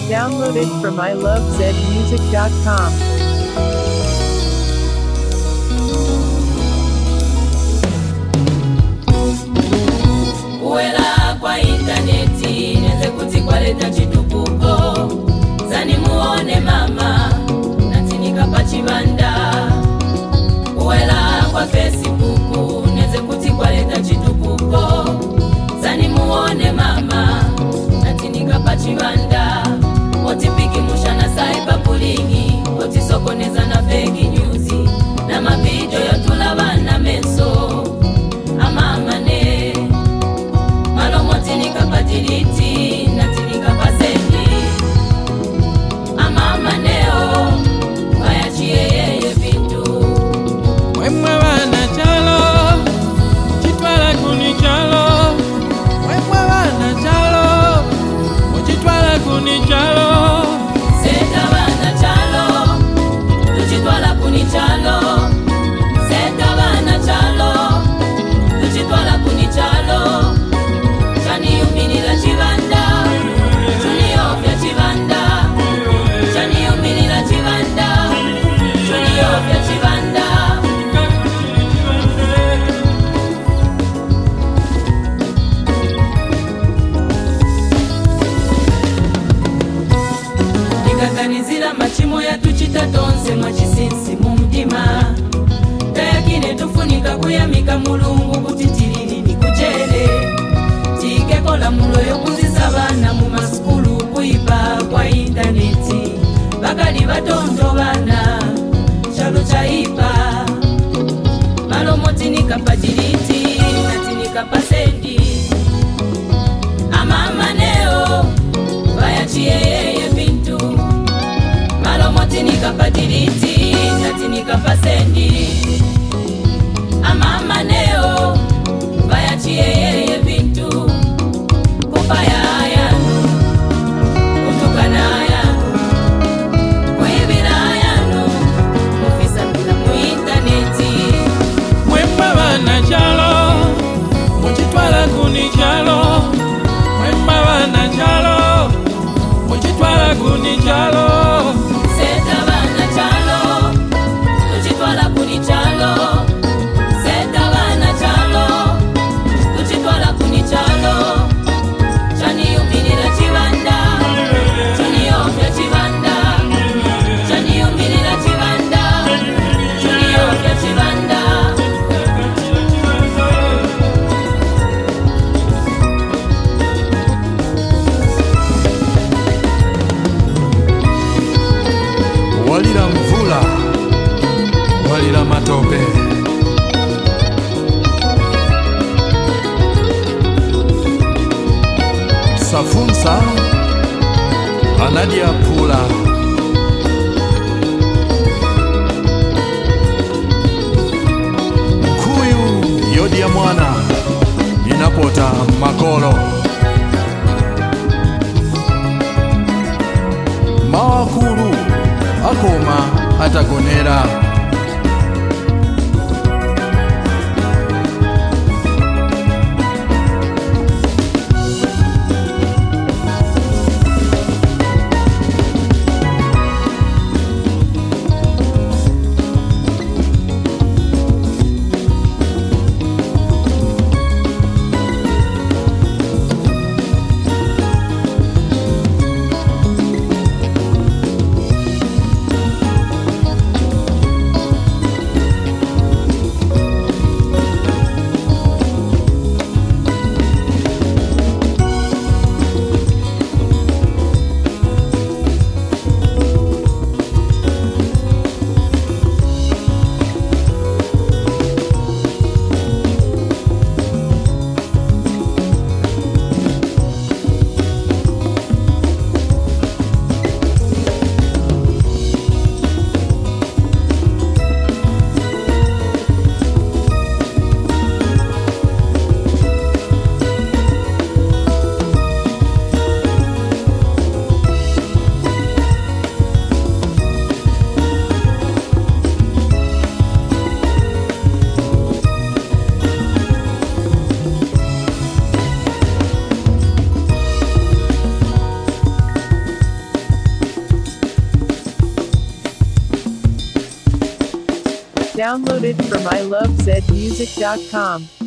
Downloaded from ilovezmusic.com. Kuwela kwa interneti neze kuti kwaleta chitukuko zani muone mama natinika pachibanda. Kuwela kwa Facebook neze kuti kwaleta chitukuko zani muone mama natinika pachibanda. Otipiki mushana cyberbullying otisokoneza na fake news na mavideo yatulabana meso amama ne malomotinika patiliti natinika pasendi amama neo bayachiyeye vintu Mwemwe wana chalo chitwala kuni chalo Mwemwe wana chalo chitwala kuni chalo Seta bana chalo tuchitwala kuni chalo Seta bana chalo tuchitwala kuni chalo Chani uminila chibanda Chuniofya chibanda Chani uminila chibanda Chuniofya chibanda Nikaganizira machimo ya tuchita tonse mwachisinsi mumtima Kayakine tufunika kuyamika mulungu kutitiriri ni kujele Chikekola mulo yokunzisa bana mu maskulu kuipa kwa interneti Bakali batonto bana chalo chaipa Malomotinika pajiliti natinika pasendi Amama neo bayachiyeye vintu Malomotinika pajiliti natinika pasendi Amama neo bayachiyeye vintu Kupaya yanu kutukana yanu kuibira yanu kufisa bila mu interneti Mwemwe wana chalo muchitwala kuni chalo Mwemwe wana chalo muchitwala kuni chalo Seta bana chalo tuchitwala kuni chalo Seta bana chalo tuchitwala kuni chalo Chani uminila chibanda Chuniofya chibanda Chani uminila chibanda Chuniofya chibanda Walira mvula, walira matope. Safunsa anadia pula Mkuyu yodi ya mwana inapota makolo Mawakuru akoma atagonera Downloaded from ilovezmusic.com.